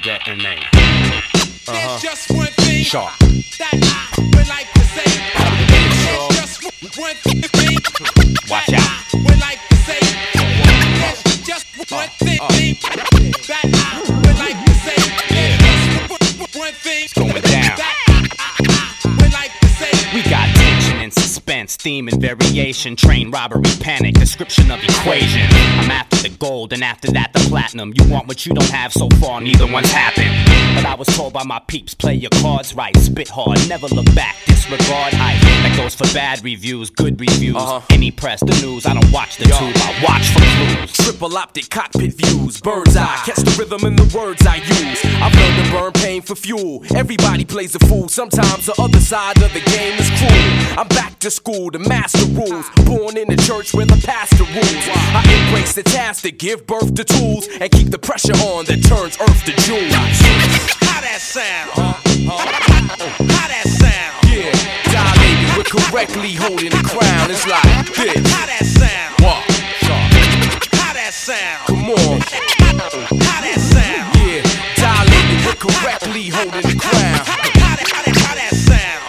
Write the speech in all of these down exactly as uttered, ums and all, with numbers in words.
detonate. Uh-huh. There's just one thing Sharp. that I would like to say. There's just one thing Watch that out. I would like to say. There's just one thing that I would like to say. There's just one thing going down. that I would like to say. We got tension and suspense, theme and variation, train robbery, panic, description of equation. I'm after the gold and after that the platinum. You want what you don't have, so far neither one's happened. But I was told by my peeps, play your cards right, spit hard, never look back, disregard hype. That goes for bad reviews, good reviews. Uh-huh. Any press, the news, I don't watch the tube, I watch for clues. Triple optic cockpit views, bird's eye, catch the rhythm in the words I use. I've learned to burn pain for fuel. Everybody plays a fool, sometimes the other side of the game is cruel. I'm back to school to master rules, born in the church where the pastor rules. I embrace the task to give birth to tools and keep the pressure on that turns earth to jewels. How that sound? Huh? Huh? How that sound? Yeah, dilated, we're correctly holding the crown. It's like this. How that sound? What? How that sound? Come on. How that sound? Yeah, dilated, we're correctly holding the crown. How that, how that, how that sound?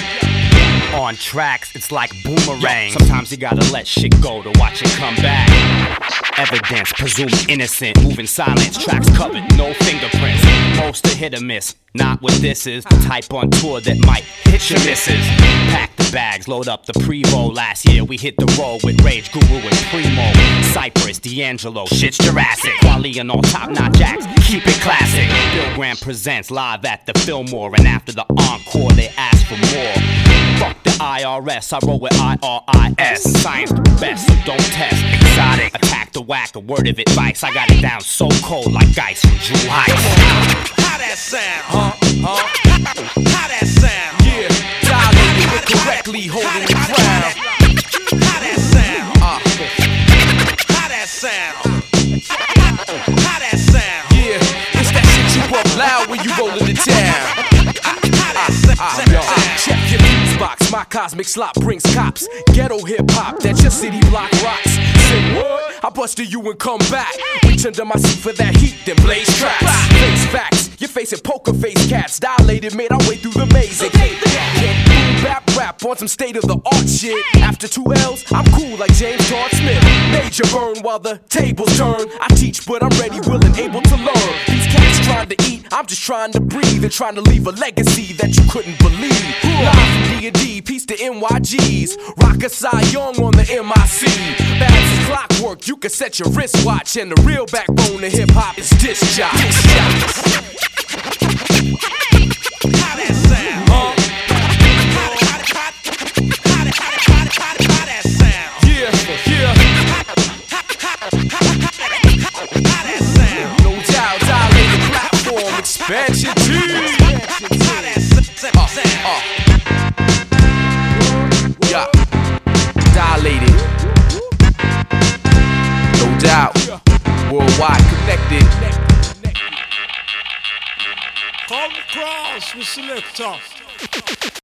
On tracks, it's like boomerang. Sometimes you gotta let shit go to watch it come back. Evidence, presumed innocent, moving silence, tracks covered, no fingerprints. Most a hit or miss, not what this is. The type on tour that might hit your misses. Pack the bags, load up the pre-roll. Last year we hit the road with Rage, Guru and Primo. Cypress, D'Angelo, shit's Jurassic. Wally and all top-notch acts, keep it classic. Bill Graham presents live at the Fillmore, and after the encore they ask for more. Fuck the I R S, I roll with I R I S. Science the best, so don't test. Exotic, attack the whack, a word of advice. I got it down so cold like ice from Drew Heights. How that sound? Huh? Huh? How that sound? Yeah, dilated, we're correctly holding the crown. How that sound? Uh, How that sound? How that sound? yeah, it's that shit you up loud when you roll into town. Ah, yo, ah, check your fuse box. My cosmic slop brings cops. Ghetto hip hop that your city block rocks. Say what? I busted you and come back. Reach under my seat for that heat, then blaze tracks. Face facts, you're facing poker face cats. Dilated, made our way through the maze. Can't boom bap rap on some state of the art shit. After two L's, I'm cool like James Todd Smith. Major burn while the tables turn. I teach, but I'm ready, willing, able to learn. These cats trying to eat, I'm just trying to breathe and trying to leave a legacy that you couldn't believe. Live from D and D, peace to N Y Gs. Rock a Cy Young on the M I C. Bad as clockwork, you can set your wristwatch. And the real backbone of hip hop is disc jocks. How that sound? Huh? How that sound? Yeah, yeah. How that sound? No doubt, dilated platform expansion team. How that sound? Uh, yeah, dilated. No doubt, worldwide connected. Come across with Selector.